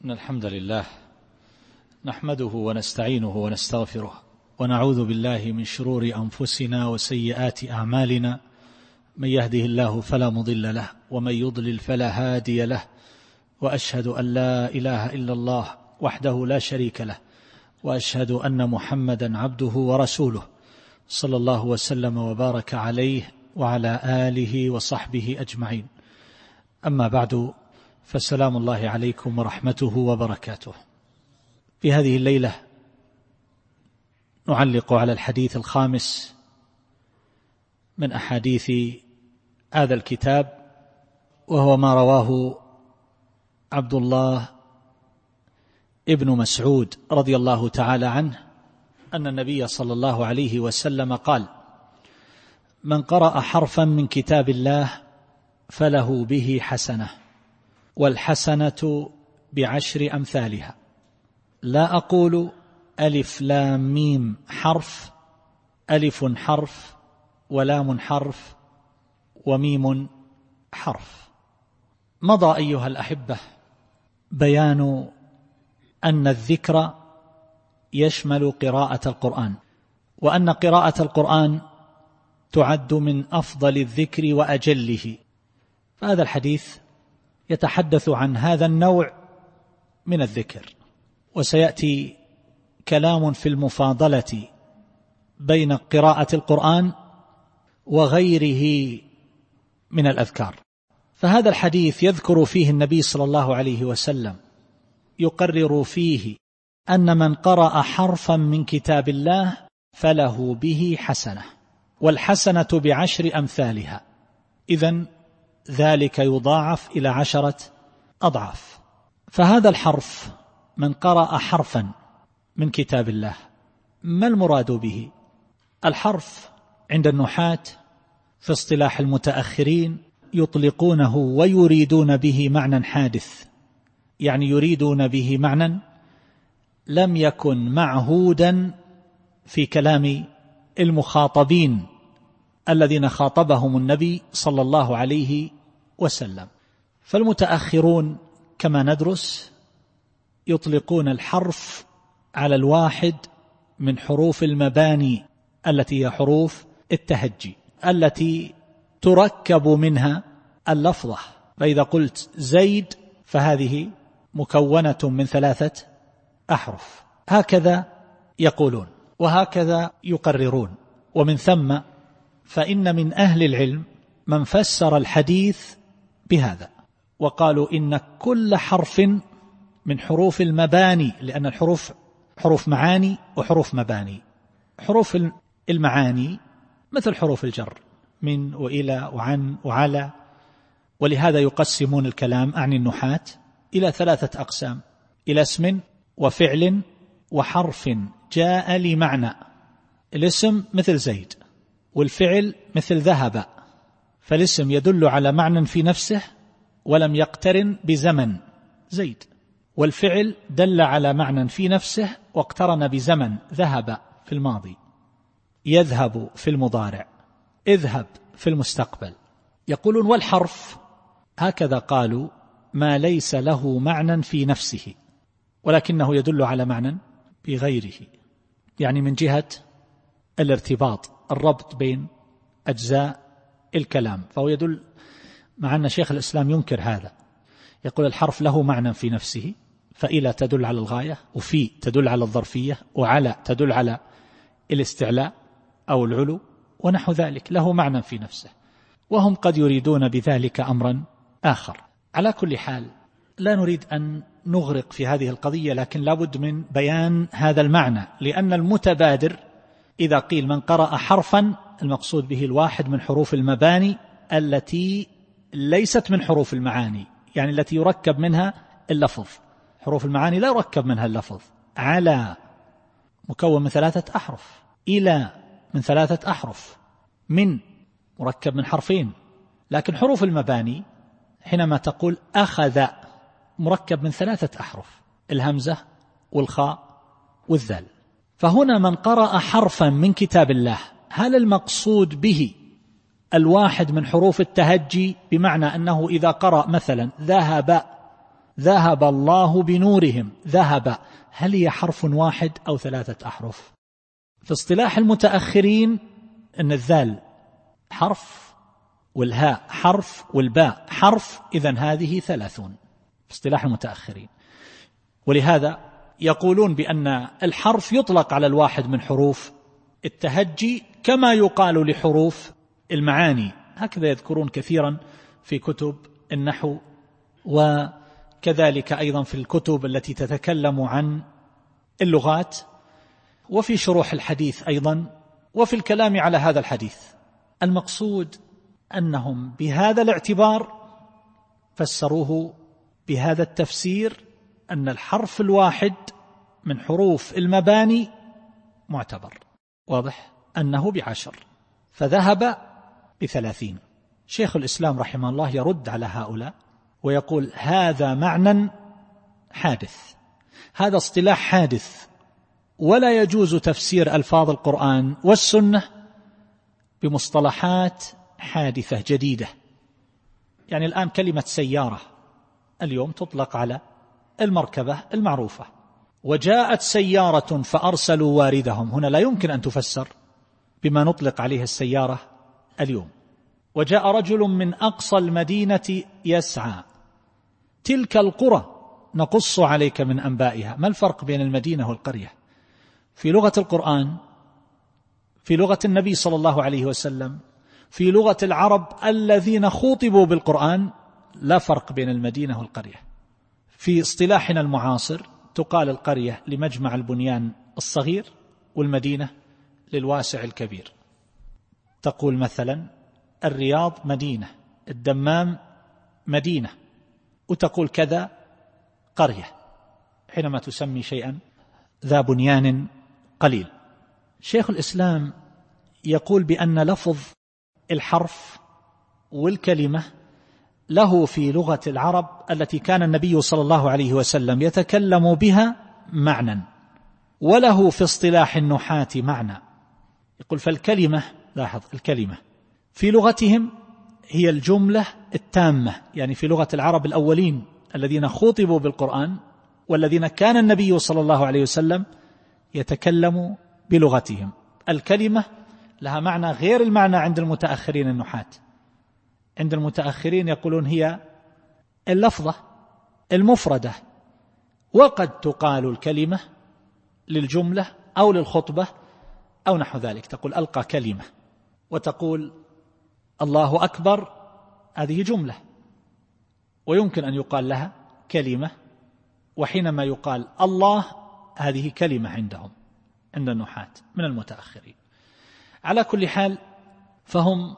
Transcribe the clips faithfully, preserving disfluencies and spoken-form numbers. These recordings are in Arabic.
إن الحمد لله نحمده ونستعينه ونستغفره ونعوذ بالله من شرور أنفسنا وسيئات أعمالنا، من يهده الله فلا مضل له ومن يضلل فلا هادي له، وأشهد أن لا إله إلا الله وحده لا شريك له، وأشهد أن محمدا عبده ورسوله صلى الله وسلم وبارك عليه وعلى آله وصحبه أجمعين. أما بعد، فالسلام الله عليكم ورحمته وبركاته. في هذه الليلة نعلق على الحديث الخامس من أحاديث هذا الكتاب، وهو ما رواه عبد الله ابن مسعود رضي الله تعالى عنه أن النبي صلى الله عليه وسلم قال: من قرأ حرفا من كتاب الله فله به حسنة، والحسنة بعشر أمثالها. لا أقول ألف لام ميم حرف، ألف حرف ولام حرف وميم حرف. مضى أيها الأحبة بيان أن الذكر يشمل قراءة القرآن، وأن قراءة القرآن تعد من أفضل الذكر وأجله. فهذا الحديث يتحدث عن هذا النوع من الذكر، وسيأتي كلام في المفاضلة بين قراءة القرآن وغيره من الأذكار. فهذا الحديث يذكر فيه النبي صلى الله عليه وسلم يقرر فيه أن من قرأ حرفا من كتاب الله فله به حسنة، والحسنة بعشر أمثالها، إذن ذلك يضاعف إلى عشرة أضعاف. فهذا الحرف، من قرأ حرفا من كتاب الله، ما المراد به؟ الحرف عند النحاة في اصطلاح المتأخرين يطلقونه ويريدون به معنى حادث، يعني يريدون به معنى لم يكن معهودا في كلام المخاطبين الذين خاطبهم النبي صلى الله عليه وسلم. فالمتأخرون كما ندرس يطلقون الحرف على الواحد من حروف المباني التي هي حروف التهجي التي تركب منها اللفظة. فإذا قلت زيد فهذه مكونة من ثلاثة أحرف، هكذا يقولون وهكذا يقررون. ومن ثم فإن من أهل العلم من فسر الحديث بهذا وقالوا إن كل حرف من حروف المباني، لأن الحروف حروف معاني وحروف مباني. حروف المعاني مثل حروف الجر، من وإلى وعن وعلى، ولهذا يقسمون الكلام عن النحاة إلى ثلاثة أقسام: إلى اسم وفعل وحرف جاء لمعنى. الاسم مثل زيد، والفعل مثل ذهب، فالاسم يدل على معنى في نفسه ولم يقترن بزمن زيد، والفعل دل على معنى في نفسه واقترن بزمن ذهب في الماضي، يذهب في المضارع، اذهب في المستقبل. يقولون والحرف هكذا قالوا ما ليس له معنى في نفسه ولكنه يدل على معنى بغيره، يعني من جهة الارتباط، الربط بين أجزاء الكلام، فهو يدل. مع أن شيخ الإسلام ينكر هذا، يقول الحرف له معنى في نفسه، فإلى تدل على الغاية، وفي تدل على الظرفية، وعلى تدل على الاستعلاء أو العلو ونحو ذلك، له معنى في نفسه، وهم قد يريدون بذلك أمرا آخر. على كل حال لا نريد أن نغرق في هذه القضية، لكن لابد من بيان هذا المعنى، لأن المتبادر إذا قيل من قرأ حرفا المقصود به الواحد من حروف المباني التي ليست من حروف المعاني، يعني التي يركب منها اللفظ. حروف المعاني لا يركب منها اللفظ. على مكون من ثلاثة أحرف، إلى من ثلاثة أحرف، من مركب من حرفين. لكن حروف المباني حينما تقول أخذ مركب من ثلاثة أحرف، الهمزة والخاء والذال. فهنا من قرأ حرفا من كتاب الله، هل المقصود به الواحد من حروف التهجي، بمعنى أنه إذا قرأ مثلا ذهب ذهب الله بنورهم. ذهب هل هي حرف واحد أو ثلاثة أحرف؟ في اصطلاح المتأخرين أن الذال حرف والهاء حرف والباء حرف، إذن هذه ثلاثون في اصطلاح المتأخرين. ولهذا يقولون بأن الحرف يطلق على الواحد من حروف التهجي كما يقال لحروف المعاني، هكذا يذكرون كثيرا في كتب النحو، وكذلك أيضا في الكتب التي تتكلم عن اللغات، وفي شروح الحديث أيضا، وفي الكلام على هذا الحديث. المقصود أنهم بهذا الاعتبار فسروه بهذا التفسير أن الحرف الواحد من حروف المباني معتبر، واضح أنه بعشر، فذهب بثلاثين. شيخ الإسلام رحمه الله يرد على هؤلاء ويقول هذا معنى حادث، هذا اصطلاح حادث، ولا يجوز تفسير ألفاظ القرآن والسنة بمصطلحات حادثة جديدة. يعني الآن كلمة سيارة اليوم تطلق على المركبة المعروفة، وجاءت سيارة فأرسلوا واردهم، هنا لا يمكن أن تفسر بما نطلق عليها السيارة اليوم. وجاء رجل من أقصى المدينة يسعى، تلك القرى نقص عليك من أنبائها. ما الفرق بين المدينة والقرية في لغة القرآن، في لغة النبي صلى الله عليه وسلم، في لغة العرب الذين خوطبوا بالقرآن؟ لا فرق بين المدينة والقرية. في اصطلاحنا المعاصر تقال القرية لمجمع البنيان الصغير، والمدينة للواسع الكبير. تقول مثلا الرياض مدينة، الدمام مدينة، وتقول كذا قرية حينما تسمي شيئا ذا بنيان قليل. شيخ الإسلام يقول بأن لفظ الحرف والكلمة له في لغة العرب التي كان النبي صلى الله عليه وسلم يتكلم بها معنى، وله في اصطلاح النحاة معنى. يقول فالكلمة، لاحظ الكلمة في لغتهم هي الجملة التامة، يعني في لغة العرب الأولين الذين خوطبوا بالقرآن والذين كان النبي صلى الله عليه وسلم يتكلم بلغتهم، الكلمة لها معنى غير المعنى عند المتأخرين النحاة. عند المتأخرين يقولون هي اللفظة المفردة، وقد تقال الكلمة للجملة أو للخطبة أو نحو ذلك. تقول ألقى كلمة، وتقول الله أكبر، هذه جملة ويمكن أن يقال لها كلمة. وحينما يقال الله، هذه كلمة عندهم عند النحاة من المتأخرين. على كل حال فهم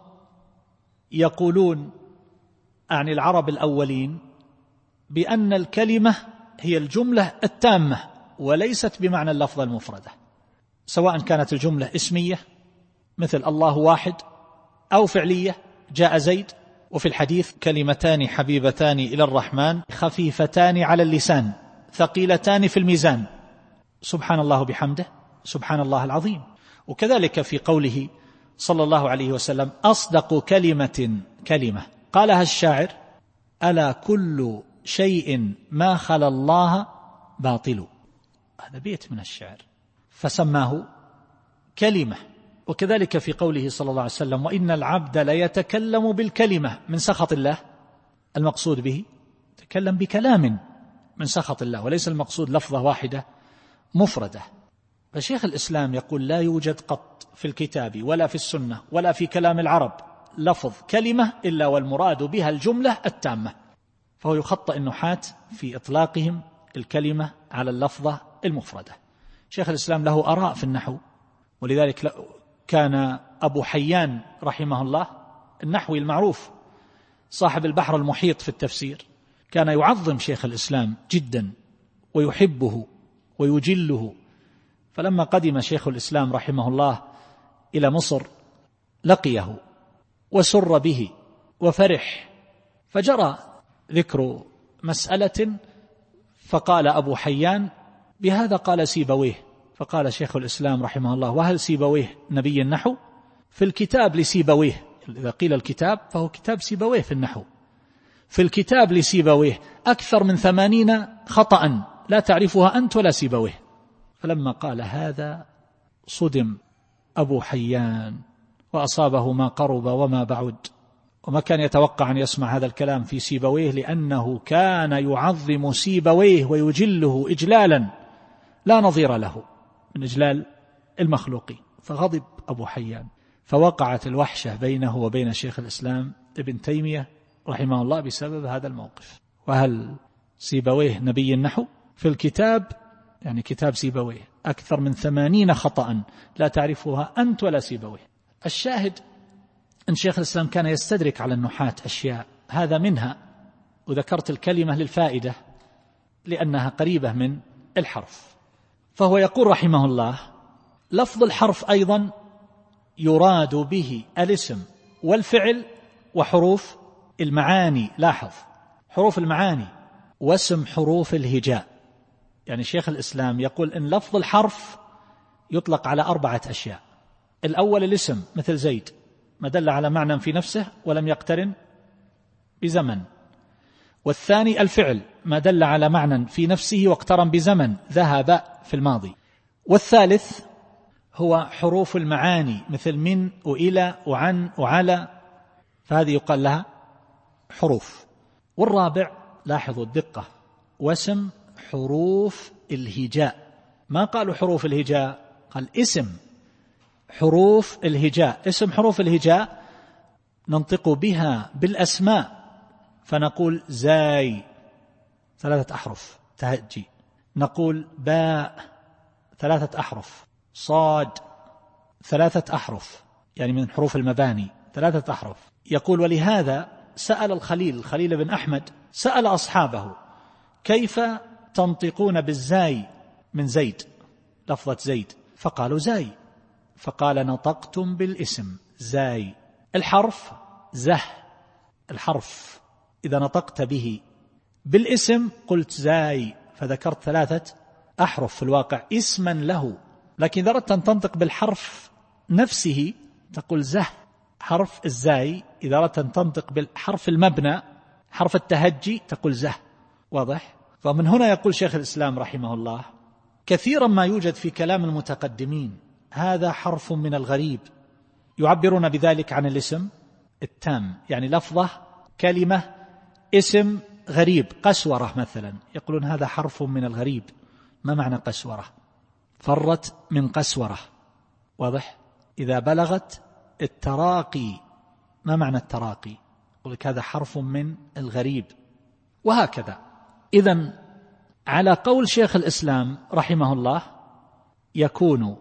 يقولون عن العرب الأولين بأن الكلمة هي الجملة التامة وليست بمعنى اللفظة المفردة، سواء كانت الجملة اسمية مثل الله واحد، أو فعلية جاء زيد. وفي الحديث كلمتان حبيبتان إلى الرحمن خفيفتان على اللسان ثقيلتان في الميزان، سبحان الله بحمده سبحان الله العظيم. وكذلك في قوله صلى الله عليه وسلم أصدق كلمة كلمة قالها الشاعر ألا كل شيء ما خلا الله باطل، هذا بيت من الشعر فسماه كلمة. وكذلك في قوله صلى الله عليه وسلم وإن العبد ليتكلم بالكلمة من سخط الله، المقصود به تكلم بكلام من سخط الله، وليس المقصود لفظة واحدة مفردة. فشيخ الإسلام يقول لا يوجد قط في الكتاب ولا في السنة ولا في كلام العرب لفظ كلمة إلا والمراد بها الجملة التامة، فهو يخطئ النحاة في إطلاقهم الكلمة على اللفظة المفردة. شيخ الإسلام له آراء في النحو، ولذلك كان أبو حيان رحمه الله النحوي المعروف صاحب البحر المحيط في التفسير، كان يعظم شيخ الإسلام جدا ويحبه ويجله. فلما قدم شيخ الإسلام رحمه الله إلى مصر لقيه وسر به وفرح، فجرى ذكر مسألة فقال أبو حيان بهذا قال سيبويه، فقال شيخ الإسلام رحمه الله وهل سيبويه نبي النحو؟ في الكتاب لسيبويه، إذا قيل الكتاب فهو كتاب سيبويه في النحو، في الكتاب لسيبويه أكثر من ثمانين خطأ لا تعرفها أنت ولا سيبويه. فلما قال هذا صدم أبو حيان وأصابه ما قرب وما بعد، وما كان يتوقع أن يسمع هذا الكلام في سيبويه، لأنه كان يعظم سيبويه ويجله إجلالا لا نظير له من إجلال المخلوقين. فغضب أبو حيان، فوقعت الوحشة بينه وبين شيخ الإسلام ابن تيمية رحمه الله بسبب هذا الموقف. وهل سيبويه نبي النحو؟ في الكتاب يعني كتاب سيبويه أكثر من ثمانين خطأ لا تعرفها أنت ولا سيبويه. الشاهد أن شيخ الإسلام كان يستدرك على النحاة أشياء، هذا منها، وذكرت الكلمة للفائدة لأنها قريبة من الحرف. فهو يقول رحمه الله: لفظ الحرف أيضا يراد به الاسم والفعل وحروف المعاني. لاحظ، حروف المعاني واسم حروف الهجاء. يعني شيخ الإسلام يقول إن لفظ الحرف يطلق على أربعة أشياء. الأول الاسم مثل زيد، ما دل على معنى في نفسه ولم يقترن بزمن. والثاني الفعل، ما دل على معنى في نفسه واقترن بزمن، ذهب في الماضي. والثالث هو حروف المعاني مثل من وإلى وعن وعلى، فهذه يقال لها حروف. والرابع، لاحظوا الدقة، واسم حروف الهجاء. ما قالوا حروف الهجاء، قال اسم حروف الهجاء. اسم حروف الهجاء ننطق بها بالأسماء، فنقول زاي ثلاثة أحرف تهجي، نقول باء ثلاثة أحرف، صاد ثلاثة أحرف يعني من حروف المباني ثلاثة أحرف. يقول: ولهذا سأل الخليل الخليل بن أحمد سأل أصحابه: كيف تنطقون بالزاي من زيد، لفظة زيد؟ فقالوا زاي. فقال: نطقتم بالاسم زاي. الحرف زه، الحرف إذا نطقت به بالاسم قلت زاي، فذكرت ثلاثة أحرف في الواقع اسما له. لكن إذا أردت أن تنطق بالحرف نفسه تقول زه، حرف الزاي. إذا أردت أن تنطق بالحرف المبنى حرف التهجي تقول زه. واضح؟ فمن هنا يقول شيخ الإسلام رحمه الله: كثيرا ما يوجد في كلام المتقدمين هذا حرف من الغريب، يعبرون بذلك عن الاسم التام، يعني لفظة كلمة اسم غريب، قسورة مثلا، يقولون هذا حرف من الغريب. ما معنى قسورة؟ فرت من قسورة. واضح؟ إذا بلغت التراقي. ما معنى التراقي؟ يقول لك هذا حرف من الغريب. وهكذا. إذن على قول شيخ الإسلام رحمه الله يكون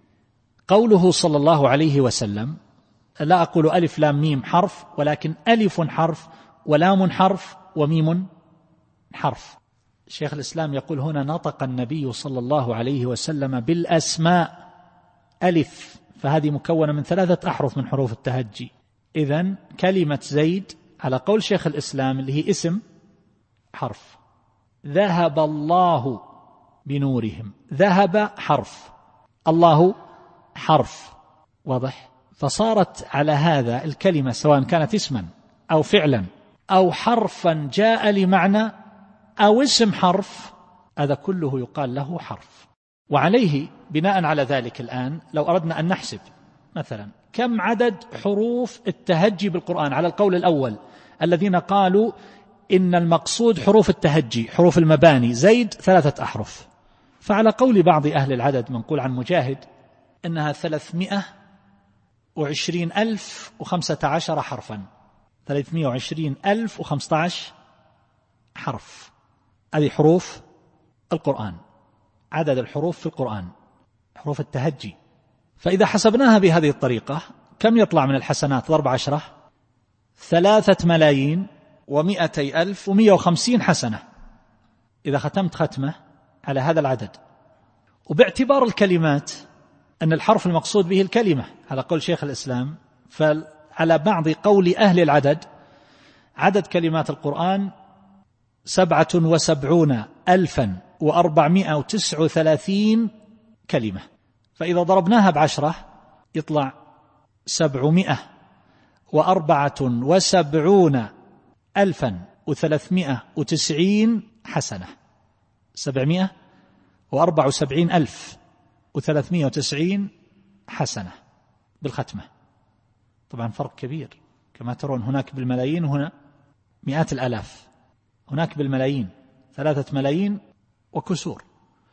قوله صلى الله عليه وسلم، لا أقول ألف لام ميم حرف، ولكن ألف حرف ولام حرف وميم حرف. شيخ الإسلام يقول هنا نطق النبي صلى الله عليه وسلم بالأسماء ألف، فهذه مكونة من ثلاثة أحرف من حروف التهجي. إذن كلمة زيد على قول شيخ الإسلام اللي هي اسم حرف. ذهب الله بنورهم، ذهب حرف، الله حرف. واضح؟ فصارت على هذا الكلمة سواء كانت اسما أو فعلا أو حرفا جاء لمعنى أو اسم حرف، هذا كله يقال له حرف. وعليه بناء على ذلك الآن لو أردنا أن نحسب مثلا كم عدد حروف التهجي بالقرآن على القول الأول الذين قالوا إن المقصود حروف التهجي حروف المباني زيد ثلاثة أحرف، فعلى قول بعض أهل العدد منقول عن مجاهد إنها ثلاثمائة وعشرين ألف وخمسة عشر حرفا، ثلاثمائة وعشرين ألف وخمسة عشر حرف. هذه حروف القرآن، عدد الحروف في القرآن حروف التهجي. فإذا حسبناها بهذه الطريقة كم يطلع من الحسنات؟ ضرب عشرة، ثلاثة ملايين ومئتي ألف ومئة وخمسين حسنة إذا ختمت ختمة على هذا العدد. وباعتبار الكلمات أن الحرف المقصود به الكلمة على قول شيخ الإسلام، فعلى بعض قول أهل العدد عدد كلمات القرآن سبعة وسبعون ألفا وأربعمائة وتسعة وثلاثين كلمة، فإذا ضربناها بعشرة يطلع سبعمائة وأربعة وسبعون ألفا وثلاثمائة وتسعين حسنة، سبعمائة وأربعة وسبعين ألف وثلاثمائة وتسعين حسنة بالختمة. طبعا فرق كبير، كما ترون هناك بالملايين وهنا مئات الآلاف، هناك بالملايين ثلاثة ملايين وكسور،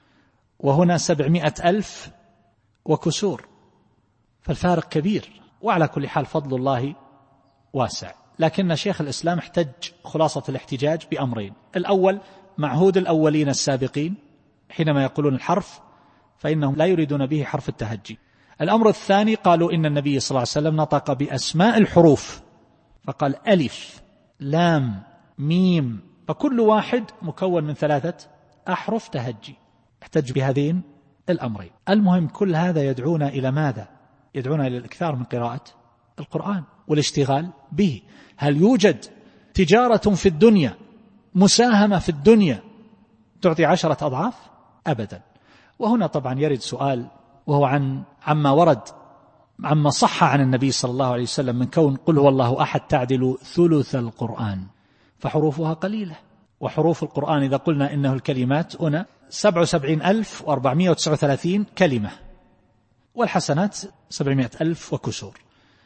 وهنا سبعمائة ألف وكسور، فالفارق كبير. وعلى كل حال فضل الله واسع. لكن شيخ الإسلام احتج خلاصة الاحتجاج بأمرين: الأول معهود الأولين السابقين حينما يقولون الحرف فإنهم لا يريدون به حرف التهجي. الأمر الثاني قالوا إن النبي صلى الله عليه وسلم نطق بأسماء الحروف، فقال ألف لام ميم، فكل واحد مكون من ثلاثة أحرف تهجي، احتج بهذين الأمرين. المهم كل هذا يدعونا إلى ماذا؟ يدعونا إلى الإكثار من قراءة القرآن والاشتغال به. هل يوجد تجارة في الدنيا، مساهمة في الدنيا تعطي عشرة أضعاف؟ أبدا. وهنا طبعا يرد سؤال، وهو عن عما ورد عما صح عن النبي صلى الله عليه وسلم من كون قل هو الله أحد تعدل ثلث القرآن، فحروفها قليلة. وحروف القرآن إذا قلنا إنه الكلمات هنا سبعة وسبعين ألف وأربعمائة وتسعة وثلاثين كلمة، والحسنات سبعمائة ألف وكسور،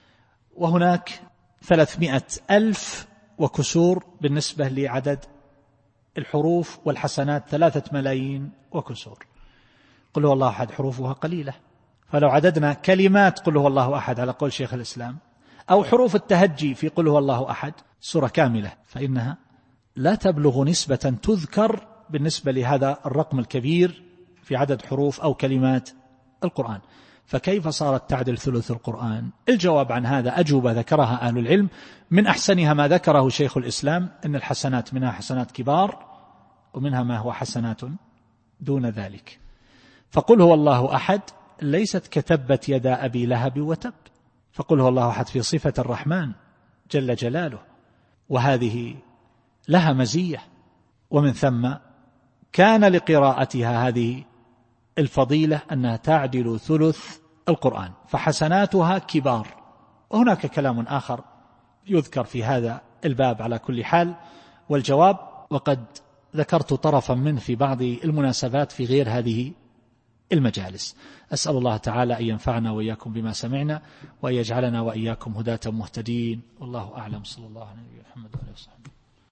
وهناك ثلاثمائة ألف وكسور بالنسبة لعدد الحروف، والحسنات ثلاثة ملايين وكسور. قل هو الله أحد حروفها قليلة، فلو عددنا كلمات قل هو الله أحد على قول شيخ الإسلام أو حروف التهجي في قل هو الله أحد سورة كاملة، فإنها لا تبلغ نسبة تذكر بالنسبة لهذا الرقم الكبير في عدد حروف أو كلمات القرآن. فكيف صارت تعدل ثلث القرآن؟ الجواب عن هذا أجوبة ذكرها أهل العلم، من أحسنها ما ذكره شيخ الإسلام إن الحسنات منها حسنات كبار ومنها ما هو حسنات دون ذلك. فقل هو الله أحد ليست كتبت يدا أبي لهب وتب، فقل هو الله أحد في صفة الرحمن جل جلاله، وهذه لها مزية، ومن ثم كان لقراءتها هذه الفضيلة أنها تعدل ثلث القرآن، فحسناتها كبار. وهناك كلام آخر يذكر في هذا الباب على كل حال، والجواب وقد ذكرت طرفا منه في بعض المناسبات في غير هذه المجالس. أسأل الله تعالى أن ينفعنا وإياكم بما سمعنا، وأن يجعلنا وإياكم هداة مهتدين، والله أعلم. صلى الله عليه وسلم.